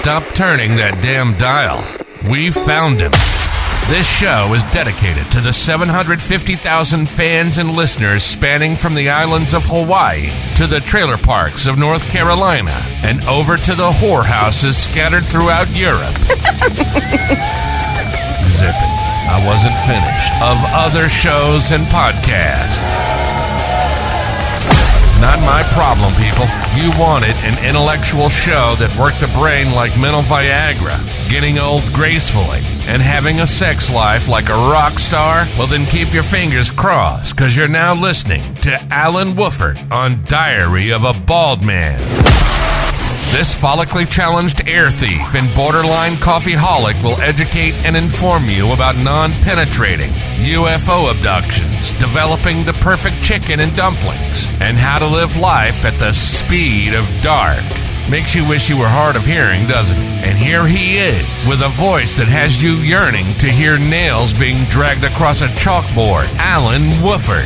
stop turning that damn dial. We found him. This show is dedicated to the 750,000 fans and listeners spanning from the islands of Hawaii to the trailer parks of North Carolina and over to the whorehouses scattered throughout Europe. Zipping. I wasn't finished. Of other shows and podcasts. Not my problem, people. You wanted an intellectual show that worked the brain like mental Viagra, getting old gracefully, and having a sex life like a rock star? Well, then keep your fingers crossed, because you're now listening to Alan Wooford on Diary of a Bald Man. This follically challenged air thief and borderline coffeeholic will educate and inform you about non-penetrating, UFO abductions, developing the perfect chicken and dumplings, and how to live life at the speed of dark. Makes you wish you were hard of hearing, doesn't it? And here he is, with a voice that has you yearning to hear nails being dragged across a chalkboard. Alan Wooford.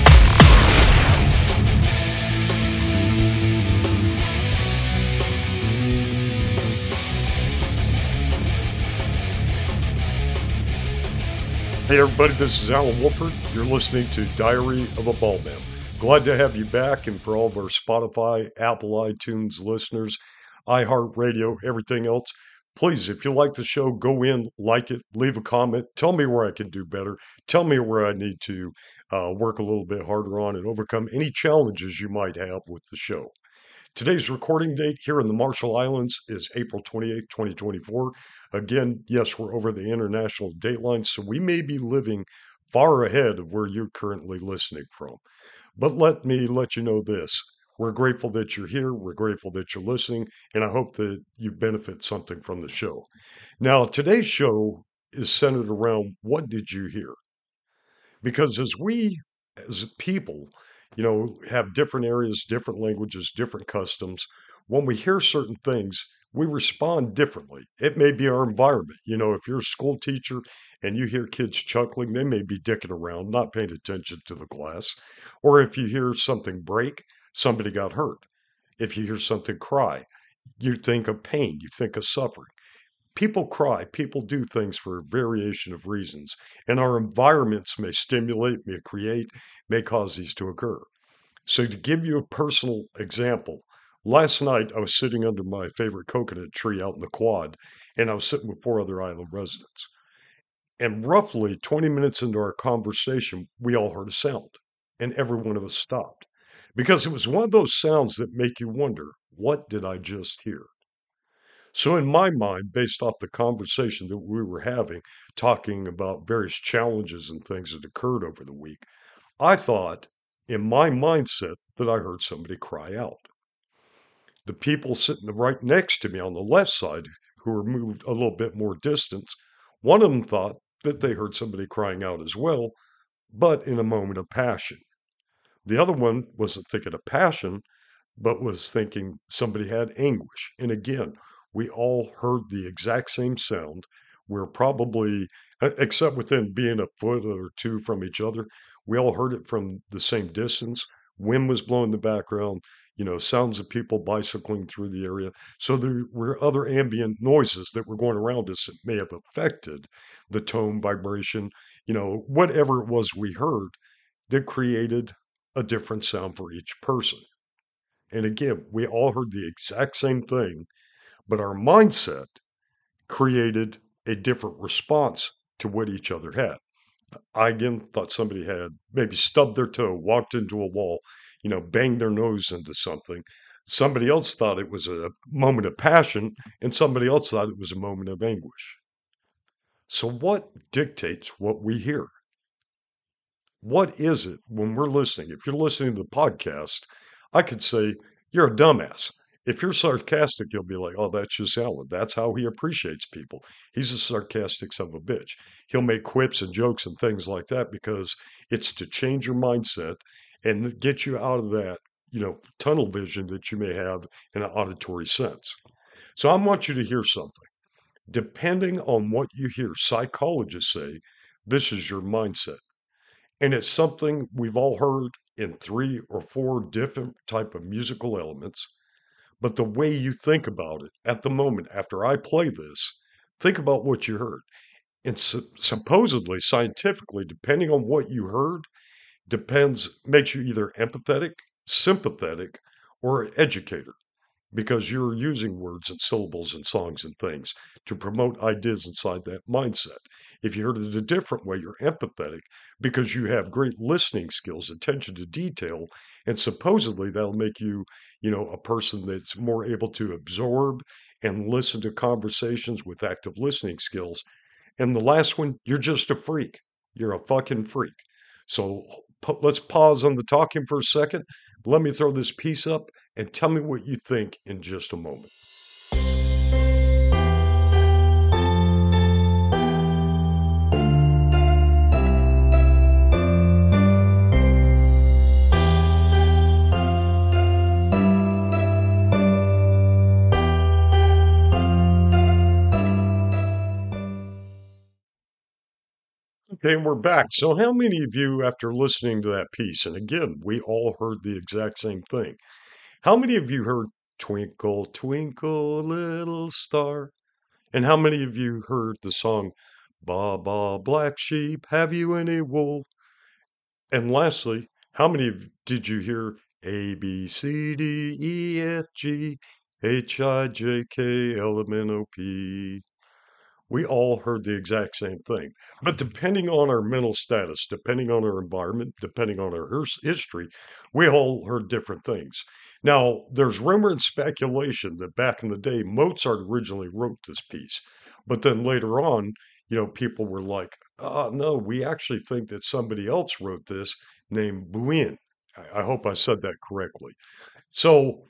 Hey everybody, this is Alan Wooford. You're listening to Diary of a Bald Man. Glad to have you back, and for all of our Spotify, Apple, iTunes listeners, iHeartRadio, everything else, please, if you like the show, go in, like it, leave a comment, tell me where I can do better, tell me where I need to work a little bit harder on and overcome any challenges you might have with the show. Today's recording date here in the Marshall Islands is April 28th, 2024. Again, yes, we're over the international date line, so we may be living far ahead of where you're currently listening from. But let me let you know this. We're grateful that you're here. We're grateful that you're listening, and I hope that you benefit something from the show. Now, today's show is centered around what did you hear? Because as people, have different areas, different languages, different customs. When we hear certain things, we respond differently. It may be our environment. If you're a school teacher and you hear kids chuckling, they may be dicking around, not paying attention to the class. Or if you hear something break, somebody got hurt. If you hear something cry, you think of pain, you think of suffering. People cry, people do things for a variation of reasons, and our environments may stimulate, may create, may cause these to occur. So to give you a personal example, last night I was sitting under my favorite coconut tree out in the quad, and I was sitting with 4 other island residents. And roughly 20 minutes into our conversation, we all heard a sound, and every one of us stopped. Because it was one of those sounds that make you wonder, what did I just hear? So in my mind, based off the conversation that we were having, talking about various challenges and things that occurred over the week, I thought in my mindset that I heard somebody cry out. The people sitting right next to me on the left side, who were moved a little bit more distance, one of them thought that they heard somebody crying out as well, but in a moment of passion. The other one wasn't thinking of passion, but was thinking somebody had anguish. And again, we all heard the exact same sound. We're probably, except within being a foot or two from each other, we all heard it from the same distance. Wind was blowing in the background, sounds of people bicycling through the area. So there were other ambient noises that were going around us that may have affected the tone, vibration, whatever it was we heard that created a different sound for each person. And again, we all heard the exact same thing, but our mindset created a different response to what each other had. I again thought somebody had maybe stubbed their toe, walked into a wall, banged their nose into something. Somebody else thought it was a moment of passion, and somebody else thought it was a moment of anguish. So what dictates what we hear? What is it when we're listening? If you're listening to the podcast, I could say, you're a dumbass. If you're sarcastic, you'll be like, oh, that's just Alan. That's how he appreciates people. He's a sarcastic son of a bitch. He'll make quips and jokes and things like that because it's to change your mindset and get you out of that, tunnel vision that you may have in an auditory sense. So I want you to hear something. Depending on what you hear, psychologists say this is your mindset. And it's something we've all heard in 3 or 4 different type of musical elements. But the way you think about it at the moment after I play this, think about what you heard. And supposedly, scientifically, depending on what you heard, makes you either empathetic, sympathetic, or educator because you're using words and syllables and songs and things to promote ideas inside that mindset. If you heard it a different way, you're empathetic because you have great listening skills, attention to detail, and supposedly that'll make you, a person that's more able to absorb and listen to conversations with active listening skills. And the last one, you're just a freak. You're a fucking freak. So let's pause on the talking for a second. Let me throw this piece up and tell me what you think in just a moment. Okay, and we're back. So, how many of you, after listening to that piece, and again, we all heard the exact same thing, how many of you heard Twinkle, Twinkle, Little Star? And how many of you heard the song Ba Ba Black Sheep, Have You Any Wool? And lastly, how many did you hear A, B, C, D, E, F, G, H, I, J, K, L, M, N, O, P? We all heard the exact same thing. But depending on our mental status, depending on our environment, depending on our history, we all heard different things. Now, there's rumor and speculation that back in the day, Mozart originally wrote this piece. But then later on, people were like, oh, no, we actually think that somebody else wrote this named Buin. I hope I said that correctly. So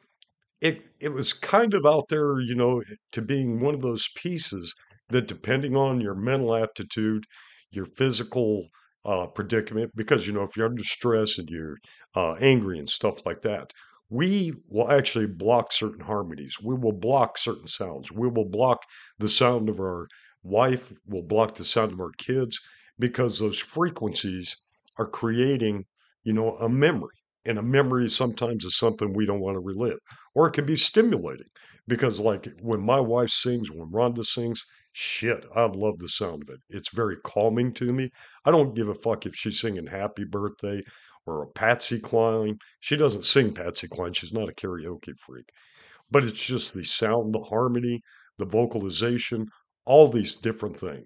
it was kind of out there, to being one of those pieces that depending on your mental aptitude, your physical predicament, because if you're under stress and you're angry and stuff like that, we will actually block certain harmonies. We will block certain sounds. We will block the sound of our wife. We'll block the sound of our kids because those frequencies are creating, a memory. And a memory sometimes is something we don't want to relive, or it can be stimulating because, like, when my wife sings, when Rhonda sings, shit, I love the sound of it. It's very calming to me. I don't give a fuck if she's singing Happy Birthday or a Patsy Cline. She doesn't sing Patsy Cline. She's not a karaoke freak, but it's just the sound, the harmony, the vocalization, all these different things.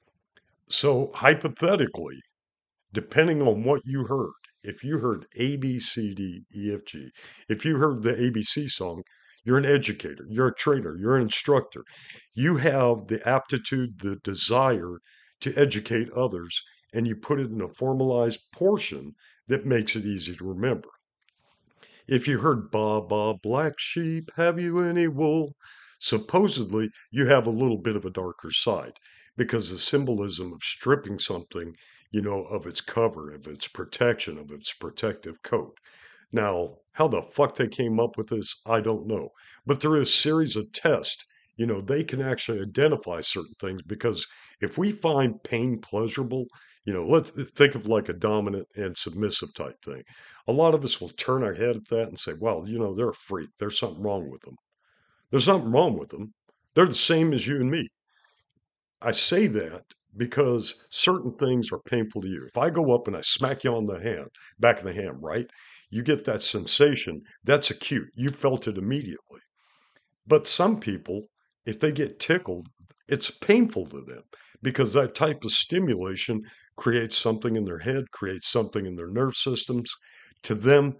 So, hypothetically, depending on what you heard, if you heard A, B, C, D, E, F, G, if you heard the ABC song, you're an educator, you're a trainer, you're an instructor. You have the aptitude, the desire to educate others, and you put it in a formalized portion that makes it easy to remember. If you heard Ba Ba Black Sheep, have you any wool? Supposedly, you have a little bit of a darker side because the symbolism of stripping something, of its cover, of its protection, of its protective coat. Now, how the fuck they came up with this, I don't know. But through a series of tests, they can actually identify certain things because if we find pain pleasurable, let's think of like a dominant and submissive type thing. A lot of us will turn our head at that and say, well, they're a freak. There's something wrong with them. There's nothing wrong with them. They're the same as you and me. I say that because certain things are painful to you. If I go up and I smack you on the hand, back of the hand, right? You get that sensation. That's acute. You felt it immediately. But some people, if they get tickled, it's painful to them because that type of stimulation creates something in their head, creates something in their nerve systems. To them,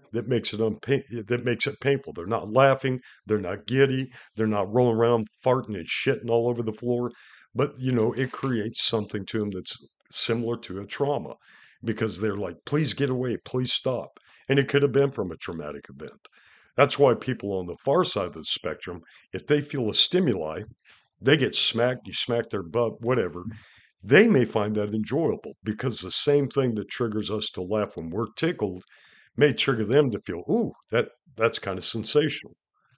that makes it painful. They're not laughing, they're not giddy, they're not rolling around farting and shitting all over the floor. But it creates something to them that's similar to a trauma because they're like, please get away, please stop. And it could have been from a traumatic event. That's why people on the far side of the spectrum, if they feel a stimuli, they get smacked, you smack their butt, whatever. They may find that enjoyable because the same thing that triggers us to laugh when we're tickled may trigger them to feel, ooh, that's kind of sensational.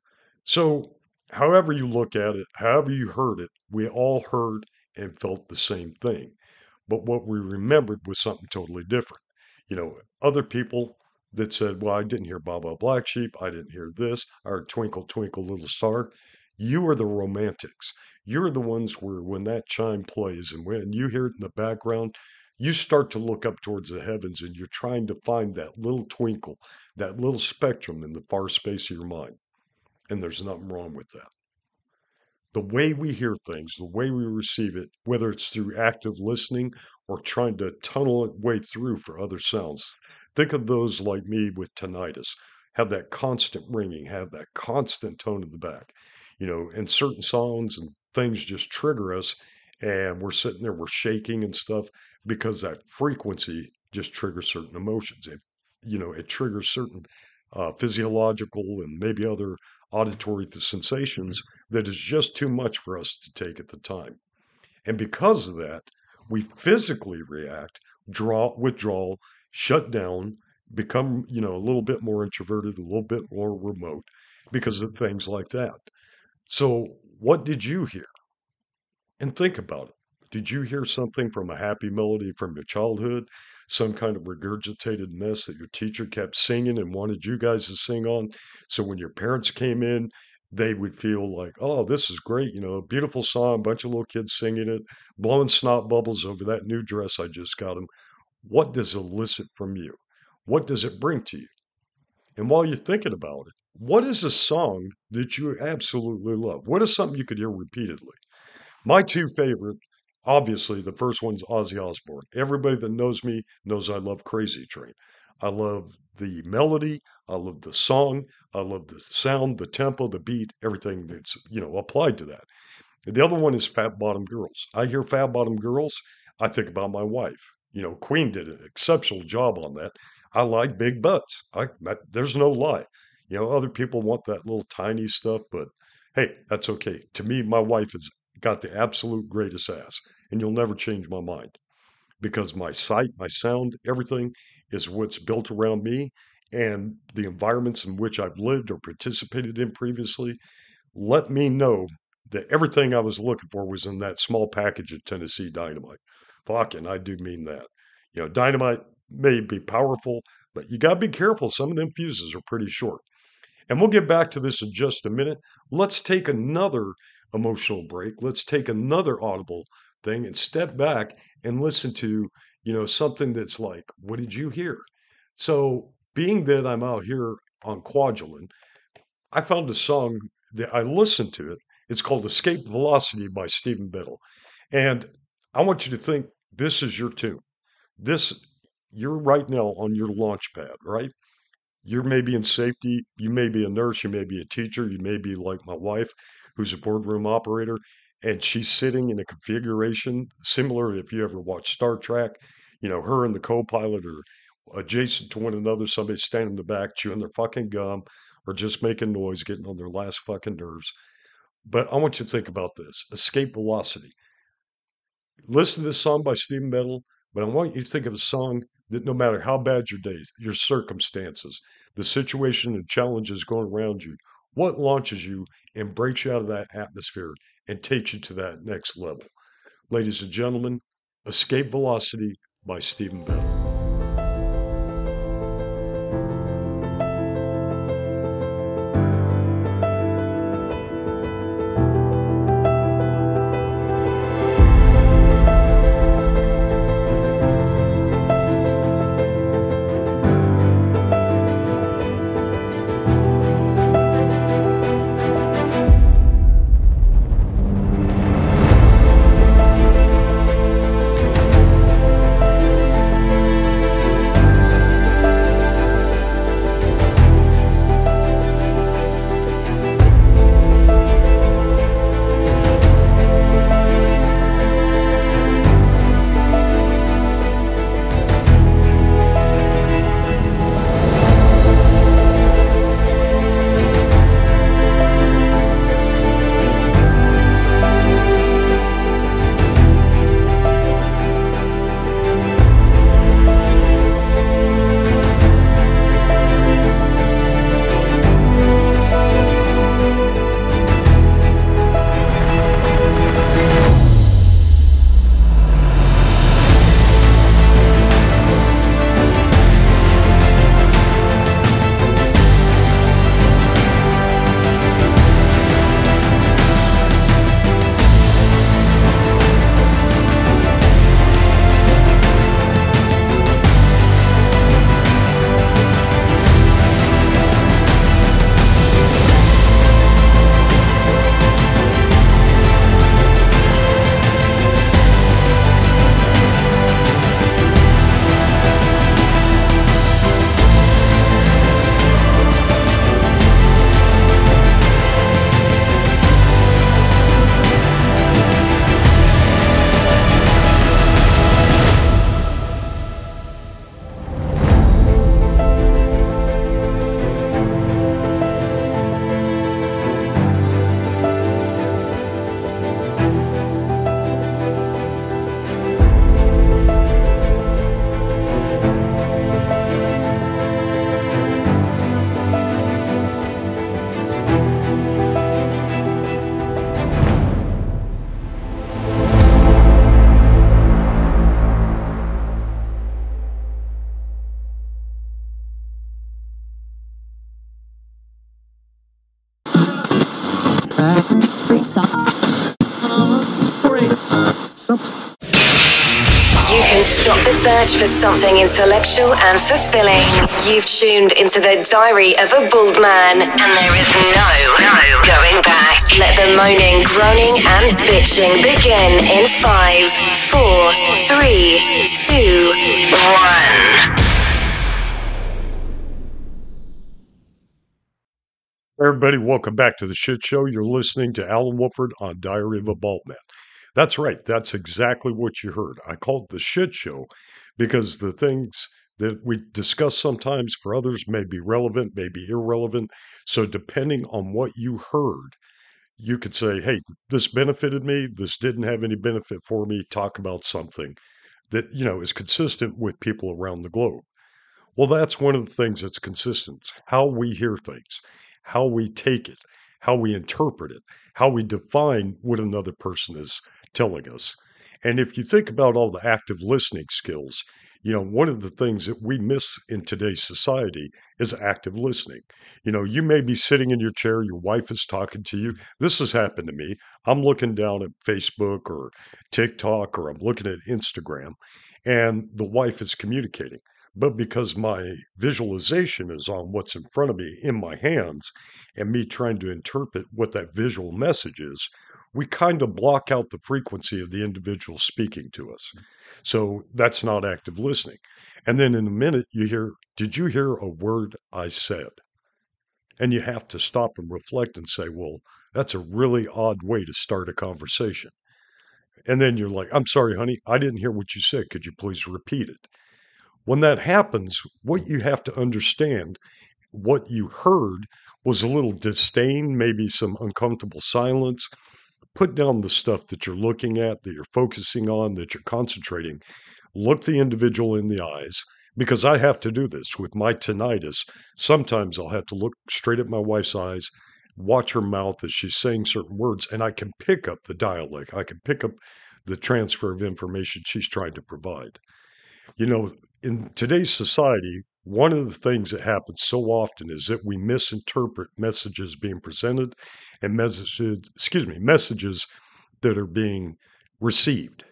So, however you look at it, however you heard it, we all heard and felt the same thing. But what we remembered was something totally different. Other people that said, well, I didn't hear Baa Baa Black Sheep. I didn't hear this. I heard Twinkle, Twinkle, Little Star. You are the romantics. You're the ones where when that chime plays and when you hear it in the background, you start to look up towards the heavens and you're trying to find that little twinkle, that little spectrum in the far space of your mind. And there's nothing wrong with that. The way we hear things, the way we receive it, whether it's through active listening or trying to tunnel it way through for other sounds. Think of those like me with tinnitus, have that constant ringing, have that constant tone in the back, and certain songs and things just trigger us. And we're sitting there, we're shaking and stuff because that frequency just triggers certain emotions. It triggers certain physiological and maybe other auditory sensations that is just too much for us to take at the time. And because of that, we physically react, withdrawal, shut down, become, a little bit more introverted, a little bit more remote because of things like that. So what did you hear? And think about it. Did you hear something from a happy melody from your childhood? Some kind of regurgitated mess that your teacher kept singing and wanted you guys to sing on? So when your parents came in, they would feel like, oh, this is great. Beautiful song, bunch of little kids singing it, blowing snot bubbles over that new dress I just got them. What does it elicit from you? What does it bring to you? And while you're thinking about it, what is a song that you absolutely love? What is something you could hear repeatedly? My two favorite, obviously, the first one's Ozzy Osbourne. Everybody that knows me knows I love Crazy Train. I love the melody. I love the song. I love the sound, the tempo, the beat, everything that's, applied to that. The other one is Fat Bottom Girls. I hear Fat Bottom Girls, I think about my wife. Queen did an exceptional job on that. I like big butts. There's no lie. Other people want that little tiny stuff, but hey, that's okay. To me, my wife has got the absolute greatest ass, and you'll never change my mind because my sight, my sound, everything is what's built around me, and the environments in which I've lived or participated in previously let me know that everything I was looking for was in that small package of Tennessee Dynamite. Fucking, I do mean that. Dynamite may be powerful, but you got to be careful. Some of them fuses are pretty short. And we'll get back to this in just a minute. Let's take another emotional break. Let's take another audible thing and step back and listen to, something that's like, what did you hear? So being that I'm out here on Kwajalein, I found a song that I listened to it. It's called Escape Velocity by Stephen Biddle. And I want you to think this is your tune. You're right now on your launch pad, right? You're maybe in safety. You may be a nurse. You may be a teacher. You may be like my wife, who's a boardroom operator, and she's sitting in a configuration similar if you ever watch Star Trek. Her and the co-pilot are adjacent to one another. Somebody's standing in the back chewing their fucking gum or just making noise, getting on their last fucking nerves. But I want you to think about this. Escape Velocity. Listen to this song by Stephen Biddle, but I want you to think of a song that no matter how bad your day, your circumstances, the situation and challenges going around you, what launches you and breaks you out of that atmosphere and takes you to that next level. Ladies and gentlemen, Escape Velocity by Stephen Biddle. You can stop the search for something intellectual and fulfilling. You've tuned into the Diary of a Bald Man, and there is no going back. Let the moaning, groaning, and bitching begin in 5, 4, 3, 2, 1. Everybody, welcome back to the Shit Show. You're listening to Alan Wolford on Diary of a Bald Man. That's right. That's exactly what you heard. I call it the Shit Show because the things that we discuss sometimes for others may be relevant, may be irrelevant. So depending on what you heard, you could say, hey, this benefited me. This didn't have any benefit for me. Talk about something that, is consistent with people around the globe. Well, that's one of the things that's consistent. How we hear things, how we take it, how we interpret it, how we define what another person is telling us. And if you think about all the active listening skills, one of the things that we miss in today's society is active listening. You may be sitting in your chair, your wife is talking to you. This has happened to me. I'm looking down at Facebook or TikTok, or I'm looking at Instagram, and the wife is communicating. But because my visualization is on what's in front of me in my hands and me trying to interpret what that visual message is, we kind of block out the frequency of the individual speaking to us. So that's not active listening. And then in a minute, you hear, did you hear a word I said? And you have to stop and reflect and say, well, that's a really odd way to start a conversation. And then you're like, I'm sorry, honey, I didn't hear what you said. Could you please repeat it? When that happens, what you have to understand, what you heard was a little disdain, maybe some uncomfortable silence. Put down the stuff that you're looking at, that you're focusing on, that you're concentrating. Look the individual in the eyes, because I have to do this with my tinnitus. Sometimes I'll have to look straight at my wife's eyes, watch her mouth as she's saying certain words, and I can pick up the dialect. I can pick up the transfer of information she's trying to provide. In today's society, one of the things that happens so often is that we misinterpret messages being presented and messages that are being received.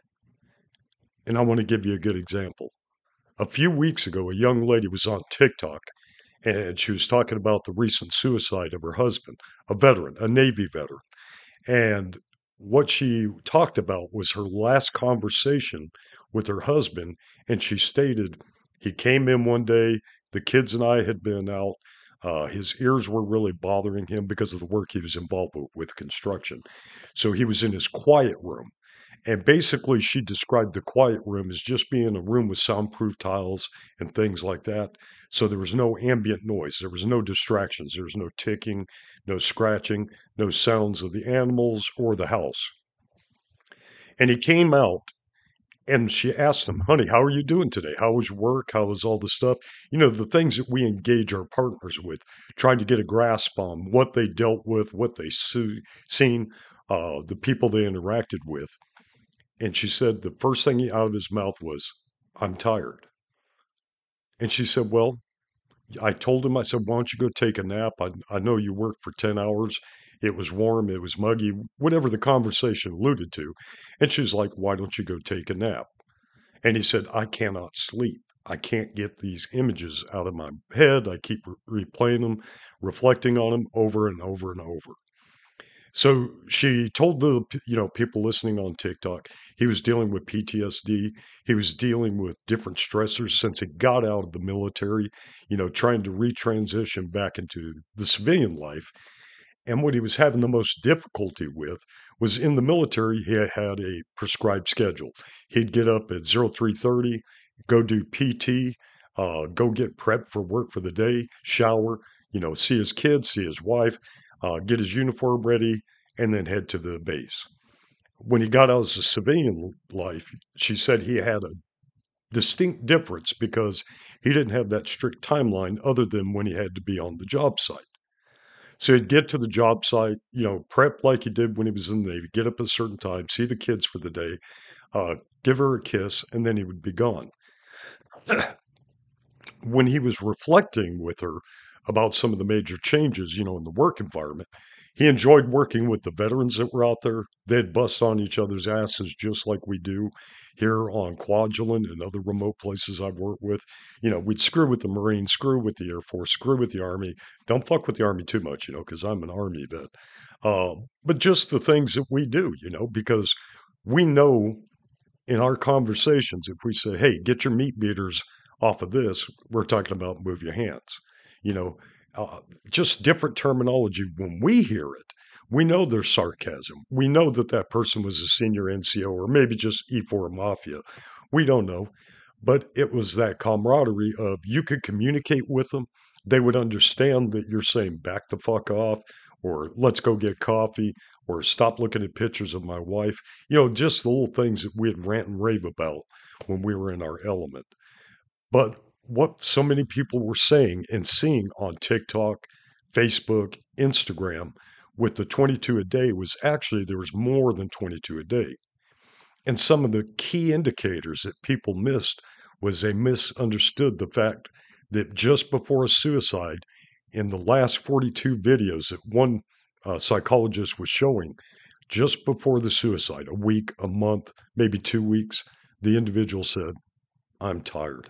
And I want to give you a good example. A few weeks ago, a young lady was on TikTok and she was talking about the recent suicide of her husband, a veteran, a Navy veteran. And what she talked about was her last conversation with her husband. And she stated, he came in one day, the kids and I had been out. His ears were really bothering him because of the work he was involved with construction. So he was in his quiet room. And basically, she described the quiet room as just being a room with soundproof tiles and things like that. So there was no ambient noise. There was no distractions. There was no ticking, no scratching, no sounds of the animals or the house. And he came out and she asked him, honey, how are you doing today? How was your work? How was all the stuff? The things that we engage our partners with, trying to get a grasp on what they dealt with, what they seen, the people they interacted with. And she said the first thing out of his mouth was, I'm tired. And she said, well, I told him, I said, why don't you go take a nap? I know you worked for 10 hours. It was warm. It was muggy, whatever the conversation alluded to. And she's like, why don't you go take a nap? And he said, I cannot sleep. I can't get these images out of my head. I keep replaying them, reflecting on them over and over and over. So she told the people listening on TikTok, he was dealing with PTSD. He was dealing with different stressors since he got out of the military, trying to retransition back into the civilian life. And what he was having the most difficulty with was in the military, he had a prescribed schedule. He'd get up at 03:30, go do PT, go get prepped for work for the day, shower, see his kids, see his wife, get his uniform ready, and then head to the base. When he got out of the civilian life, she said he had a distinct difference because he didn't have that strict timeline other than when he had to be on the job site. So he'd get to the job site, prep like he did when he was in the Navy, get up at a certain time, see the kids for the day, give her a kiss, and then he would be gone. When he was reflecting with her about some of the major changes, in the work environment, He enjoyed working with the veterans that were out there. They'd bust on each other's asses just like we do here on Kwajalein and other remote places I've worked with. We'd screw with the Marines, screw with the Air Force, screw with the Army. Don't fuck with the Army too much, because I'm an Army vet. But just the things that we do, because we know in our conversations, if we say, hey, get your meat beaters off of this, we're talking about move your hands. You know, just different terminology. When we hear it, we know there's sarcasm. We know that that person was a senior NCO or maybe just E4 Mafia. We don't know. But it was that camaraderie of you could communicate with them. They would understand that you're saying back the fuck off or let's go get coffee or stop looking at pictures of my wife. Just the little things that we'd rant and rave about when we were in our element. But what so many people were saying and seeing on TikTok, Facebook, Instagram with the 22 a day was actually there was more than 22 a day. And some of the key indicators that people missed was they misunderstood the fact that just before a suicide, in the last 42 videos that one psychologist was showing, just before the suicide, a week, a month, maybe 2 weeks, the individual said, I'm tired.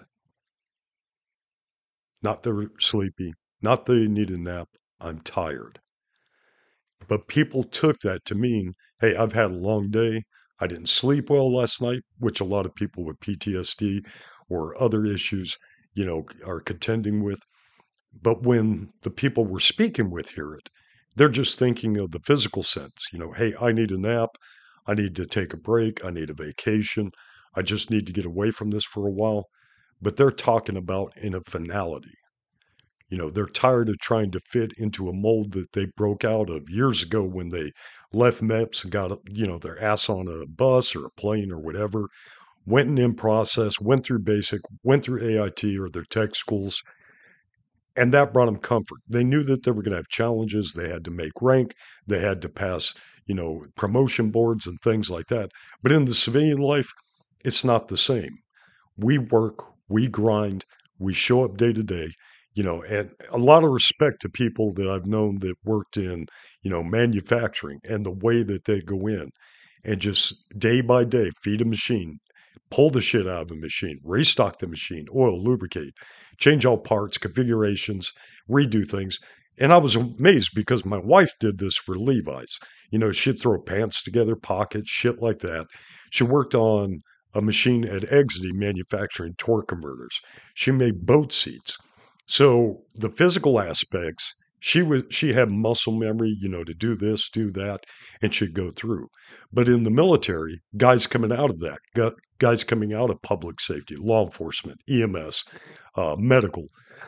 Not they're sleepy, not they need a nap, I'm tired. But people took that to mean, hey, I've had a long day. I didn't sleep well last night, which a lot of people with PTSD or other issues, are contending with. But when the people we're speaking with hear it, they're just thinking of the physical sense. Hey, I need a nap. I need to take a break. I need a vacation. I just need to get away from this for a while. But they're talking about in a finality. They're tired of trying to fit into a mold that they broke out of years ago when they left MEPS and got, their ass on a bus or a plane or whatever, went in process, went through basic, went through AIT or their tech schools, and that brought them comfort. They knew that they were going to have challenges. They had to make rank. They had to pass, promotion boards and things like that. But in the civilian life, it's not the same. We work, we grind, we show up day to day, and a lot of respect to people that I've known that worked in, manufacturing and the way that they go in and just day by day feed a machine, pull the shit out of a machine, restock the machine, oil, lubricate, change all parts, configurations, redo things. And I was amazed because my wife did this for Levi's. She'd throw pants together, pockets, shit like that. She worked on a machine at Exidy manufacturing torque converters. She made boat seats. So the physical aspects, she had muscle memory, to do this, do that, and she'd go through. But in the military, guys coming out of that, guys coming out of public safety, law enforcement, EMS, medical,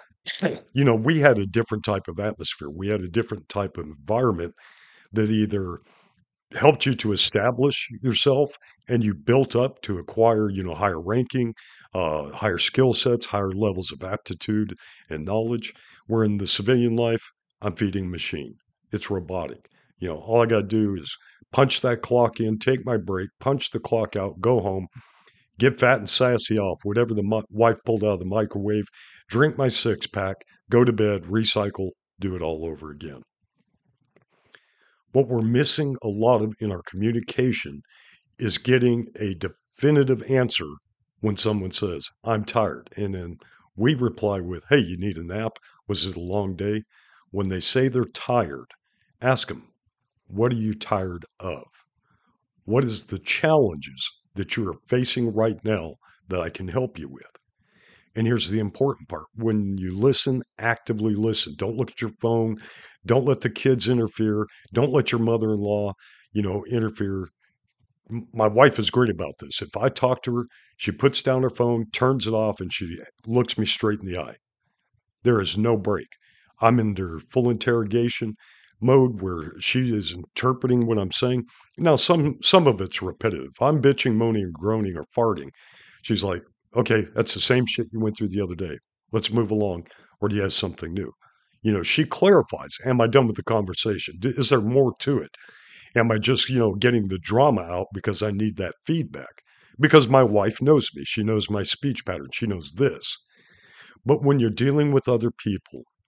we had a different type of atmosphere. We had a different type of environment that either helped you to establish yourself and you built up to acquire, higher ranking, higher skill sets, higher levels of aptitude and knowledge. Where in the civilian life, I'm feeding a machine. It's robotic. All I got to do is punch that clock in, take my break, punch the clock out, go home, get fat and sassy off whatever the wife pulled out of the microwave, drink my 6-pack, go to bed, recycle, do it all over again. What we're missing a lot of in our communication is getting a definitive answer when someone says, I'm tired. And then we reply with, hey, you need a nap? Was it a long day? When they say they're tired, ask them, what are you tired of? What is the challenges that you are facing right now that I can help you with? And here's the important part. When you listen, actively listen. Don't look at your phone. Don't let the kids interfere. Don't let your mother-in-law, interfere. My wife is great about this. If I talk to her, she puts down her phone, turns it off, and she looks me straight in the eye. There is no break. I'm in their full interrogation mode where she is interpreting what I'm saying. Now, some of it's repetitive. I'm bitching, moaning, groaning, or farting. She's like, okay, that's the same shit you went through the other day. Let's move along. Or do you have something new? She clarifies. Am I done with the conversation? Is there more to it? Am I just, getting the drama out because I need that feedback? Because my wife knows me. She knows my speech pattern. She knows this. But when you're dealing with other people,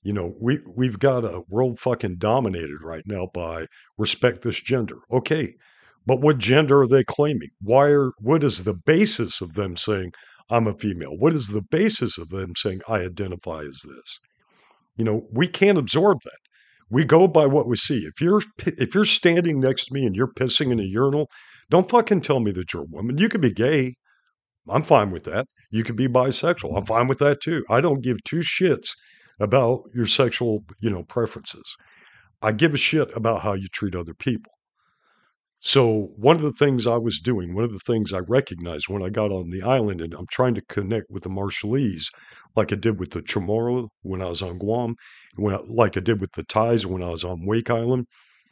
We've got a world fucking dominated right now by respect this gender. Okay. But what gender are they claiming? What is the basis of them saying I'm a female? What is the basis of them saying I identify as this? We can't absorb that. We go by what we see. If you're standing next to me and you're pissing in a urinal, don't fucking tell me that you're a woman. You could be gay. I'm fine with that. You could be bisexual. I'm fine with that too. I don't give two shits about your sexual, preferences. I give a shit about how you treat other people. So one of the things I was doing, one of the things I recognized when I got on the island, and I'm trying to connect with the Marshallese, like I did with the Chamorro when I was on Guam, like I did with the Thais when I was on Wake Island.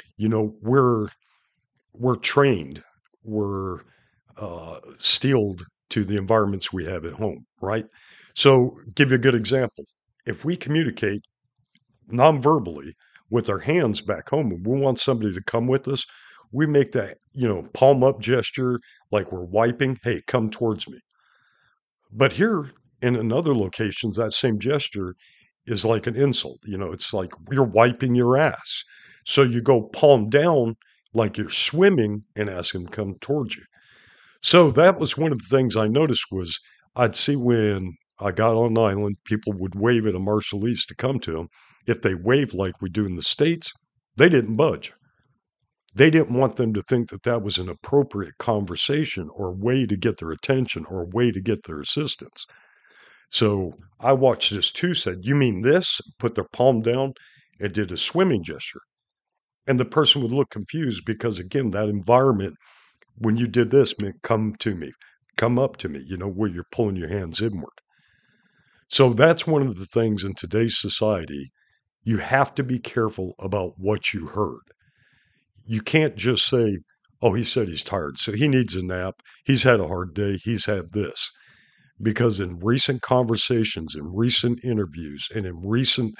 We're trained, we're steeled to the environments we have at home, right? So, give you a good example. If we communicate non-verbally with our hands back home and we want somebody to come with us, we make that, palm up gesture like we're wiping, hey, come towards me. But here in other locations, that same gesture is like an insult. It's like you're wiping your ass. So you go palm down like you're swimming and ask them to come towards you. So that was one of the things I noticed was I'd see when I got on an island, people would wave at a Marshallese to come to them. If they waved like we do in the States, they didn't budge. They didn't want them to think that that was an appropriate conversation or way to get their attention or way to get their assistance. So I watched this too, said, you mean this? Put their palm down and did a swimming gesture. And the person would look confused because, again, that environment, when you did this, meant come to me, come up to me, where you're pulling your hands inward. So that's one of the things in today's society. You have to be careful about what you heard. You can't just say, oh, he said he's tired, so he needs a nap. He's had a hard day. He's had this. Because in recent conversations, in recent interviews, and in recent,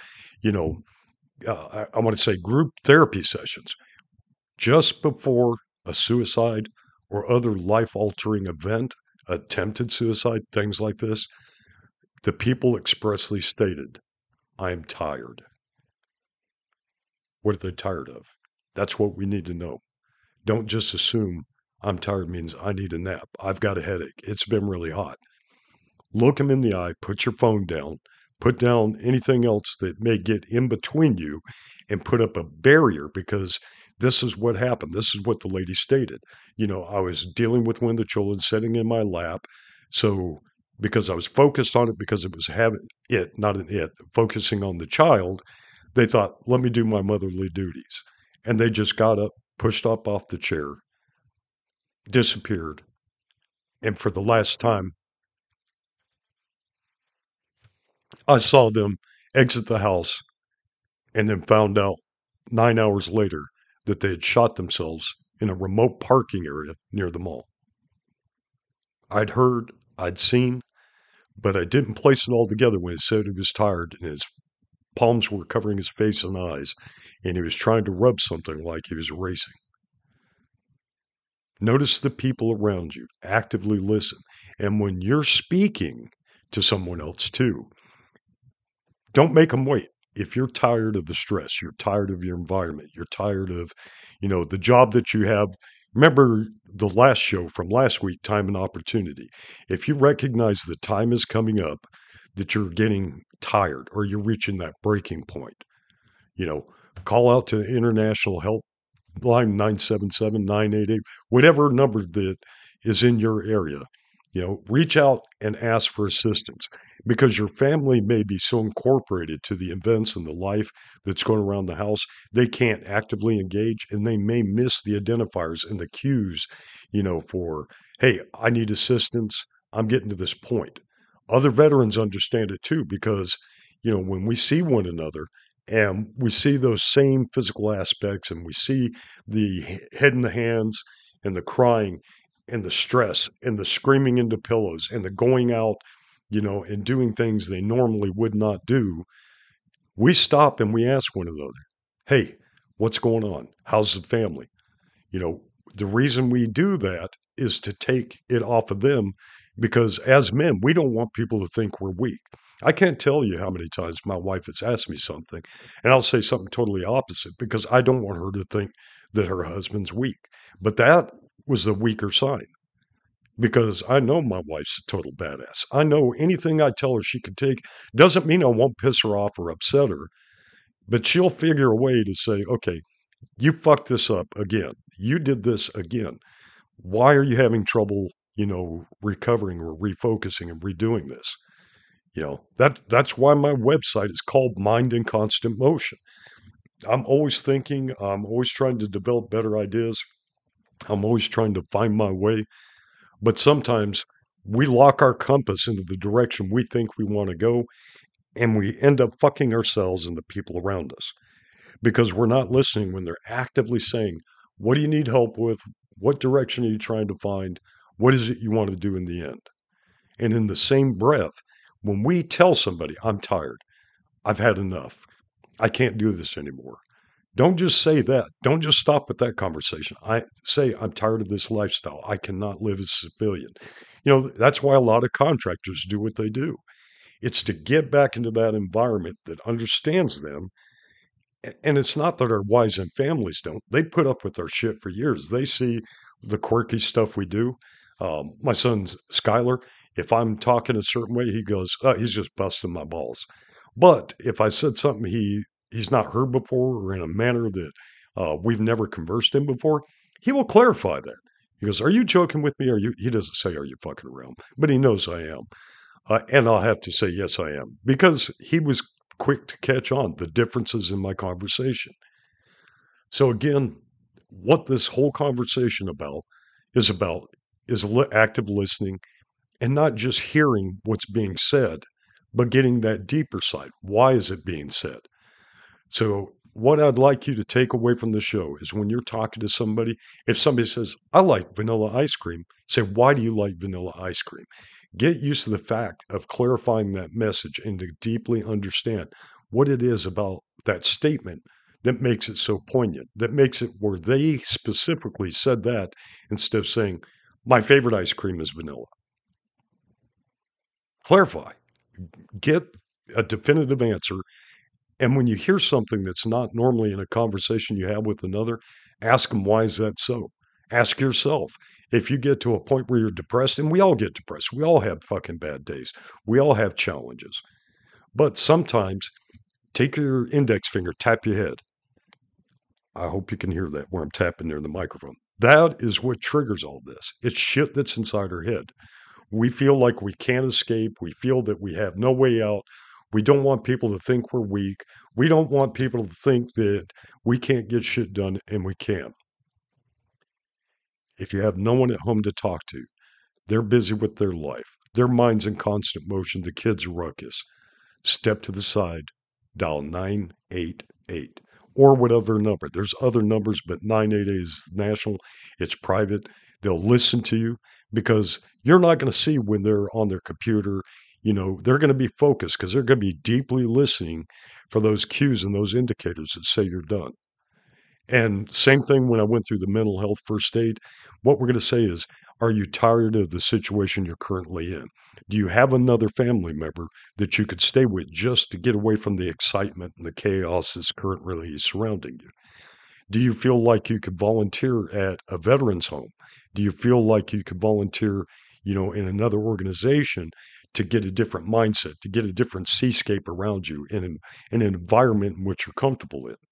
I want to say group therapy sessions, just before a suicide or other life-altering event, attempted suicide, things like this, the people expressly stated, I am tired. What are they tired of? That's what we need to know. Don't just assume I'm tired means I need a nap. I've got a headache. It's been really hot. Look them in the eye, put your phone down, put down anything else that may get in between you, and put up a barrier, because this is what happened. This is what the lady stated. I was dealing with one of the children sitting in my lap. So because I was focused on it, because it was focusing on the child, they thought, let me do my motherly duties. And they just got up, pushed up off the chair, disappeared. And for the last time, I saw them exit the house and then found out 9 hours later that they had shot themselves in a remote parking area near the mall. I'd heard, I'd seen, but I didn't place it all together when he said he was tired and his palms were covering his face and eyes, and he was trying to rub something like he was racing. Notice the people around you. Actively listen. And when you're speaking to someone else too, don't make them wait. If you're tired of the stress, you're tired of your environment, you're tired of, the job that you have. Remember the last show from last week, time and opportunity. If you recognize the time is coming up, that you're getting tired or you're reaching that breaking point, call out to the International Help Line 977-988, whatever number that is in your area. Reach out and ask for assistance, because your family may be so incorporated to the events and the life that's going around the house, they can't actively engage, and they may miss the identifiers and the cues, for, hey, I need assistance. I'm getting to this point. Other veterans understand it too, because, when we see one another and we see those same physical aspects and we see the head in the hands and the crying and the stress and the screaming into pillows and the going out, and doing things they normally would not do, we stop and we ask one another, hey, what's going on? How's the family? The reason we do that is to take it off of them, because as men, we don't want people to think we're weak. I can't tell you how many times my wife has asked me something, and I'll say something totally opposite because I don't want her to think that her husband's weak. But that was the weaker side because I know my wife's a total badass. I know anything I tell her she can take doesn't mean I won't piss her off or upset her, but she'll figure a way to say, okay, you fucked this up again. You did this again. Why are you having trouble, recovering or refocusing and redoing this? That's why my website is called Mind in Constant Motion. I'm always thinking, I'm always trying to develop better ideas. I'm always trying to find my way. But sometimes we lock our compass into the direction we think we want to go, and we end up fucking ourselves and the people around us because we're not listening when they're actively saying, what do you need help with? What direction are you trying to find? What is it you want to do in the end? And in the same breath, when we tell somebody, I'm tired, I've had enough, I can't do this anymore. Don't just say that. Don't just stop with that conversation. I say, I'm tired of this lifestyle. I cannot live as a civilian. That's why a lot of contractors do what they do. It's to get back into that environment that understands them. And it's not that our wives and families don't. They put up with our shit for years. They see the quirky stuff we do. My son's Skylar, if I'm talking a certain way, he goes, he's just busting my balls. But if I said something he's not heard before or in a manner that we've never conversed in before, he will clarify that. He goes, are you joking with me? He doesn't say, are you fucking around? But he knows I am. And I'll have to say, yes, I am. Because he was quick to catch on the differences in my conversation. So again, what this whole conversation is active listening and not just hearing what's being said, but getting that deeper side. Why is it being said? So what I'd like you to take away from the show is when you're talking to somebody, if somebody says, I like vanilla ice cream, say, why do you like vanilla ice cream? Get used to the fact of clarifying that message and to deeply understand what it is about that statement that makes it so poignant, that makes it where they specifically said that instead of saying, my favorite ice cream is vanilla. Clarify. Get a definitive answer. And when you hear something that's not normally in a conversation you have with another, ask them, why is that so? Ask yourself. If you get to a point where you're depressed, and we all get depressed, we all have fucking bad days. We all have challenges. But sometimes take your index finger, tap your head. I hope you can hear that where I'm tapping near the microphone. That is what triggers all this. It's shit that's inside our head. We feel like we can't escape. We feel that we have no way out. We don't want people to think we're weak. We don't want people to think that we can't get shit done, and we can. If you have no one at home to talk to, they're busy with their life. Their mind's in constant motion. The kids are ruckus. Step to the side. Dial 988 or whatever number. There's other numbers, but 988 is national. It's private. They'll listen to you because you're not going to see when they're on their computer. They're going to be focused because they're going to be deeply listening for those cues and those indicators that say you're done. And same thing when I went through the mental health first aid, what we're going to say is, are you tired of the situation you're currently in? Do you have another family member that you could stay with just to get away from the excitement and the chaos that's currently surrounding you? Do you feel like you could volunteer at a veterans home? Do you feel like you could volunteer, in another organization to get a different mindset, to get a different seascape around you in an environment in which you're comfortable in?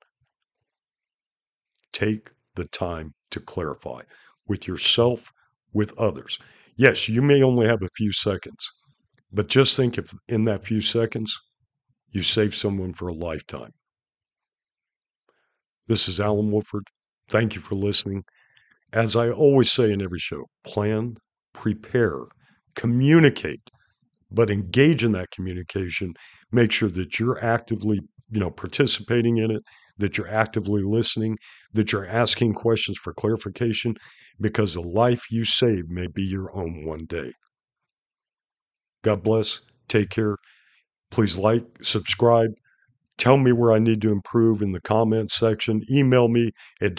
Take the time to clarify with yourself, with others. Yes, you may only have a few seconds, but just think if in that few seconds, you save someone for a lifetime. This is Alan Woodford. Thank you for listening. As I always say in every show, plan, prepare, communicate, but engage in that communication. Make sure that you're actively, participating in it, that you're actively listening, that you're asking questions for clarification, because the life you save may be your own one day. God bless. Take care. Please like, subscribe. Tell me where I need to improve in the comments section. Email me at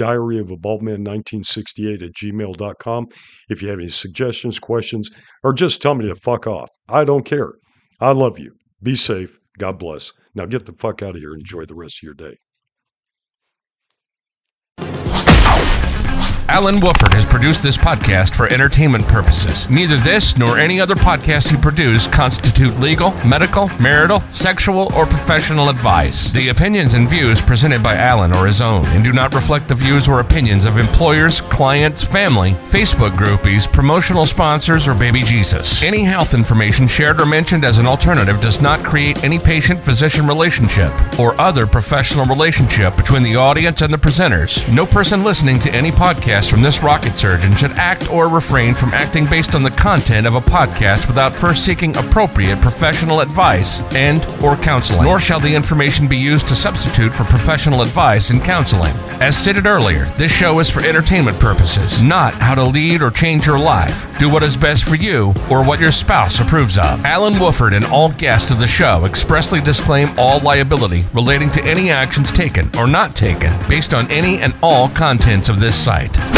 diaryofabaldman1968@gmail.com if you have any suggestions, questions, or just tell me to fuck off. I don't care. I love you. Be safe. God bless. Now get the fuck out of here and enjoy the rest of your day. Alan Wooford has produced this podcast for entertainment purposes. Neither this nor any other podcast he produced constitute legal, medical, marital, sexual, or professional advice. The opinions and views presented by Alan are his own and do not reflect the views or opinions of employers, clients, family, Facebook groupies, promotional sponsors, or baby Jesus. Any health information shared or mentioned as an alternative does not create any patient-physician relationship or other professional relationship between the audience and the presenters. No person listening to any podcast from this rocket surgeon should act or refrain from acting based on the content of a podcast without first seeking appropriate professional advice and or counseling. Nor shall the information be used to substitute for professional advice and counseling. As stated earlier, this show is for entertainment purposes, not how to lead or change your life. Do what is best for you or what your spouse approves of. Alan Wooford and all guests of the show expressly disclaim all liability relating to any actions taken or not taken based on any and all contents of this site.